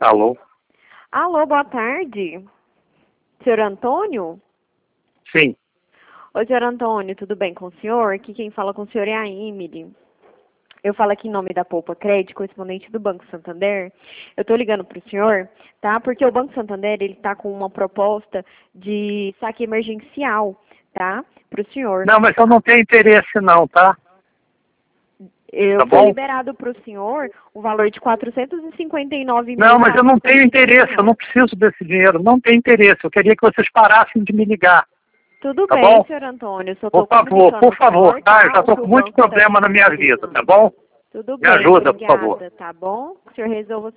Alô? Alô, boa tarde. Senhor Antônio? Sim. Oi, senhor Antônio, tudo bem com o senhor? Aqui quem fala com o senhor é a Emily. Eu falo aqui em nome da Poupa Crédito, correspondente do Banco Santander. Eu estou ligando para o senhor, tá? Porque o Banco Santander, ele está com uma proposta de saque emergencial, tá? Para o senhor. Não, mas eu não tenho interesse não, tá? Eu Tá fui bom? liberado para o senhor o valor de 459 mil Não, mas eu não tenho interesse, eu reais. não preciso desse dinheiro, não tenho interesse. Eu queria que vocês parassem de me ligar, Tudo tá bem, bom? senhor Antônio. Só Por estou favor, comunicando por ao favor, senhor, tá? Eu já tá? O estou que com o muito banco está problema na minha vida, tá disponibilizando. bom? Tudo Me bem, ajuda, por favor. obrigada, tá bom? O senhor resolva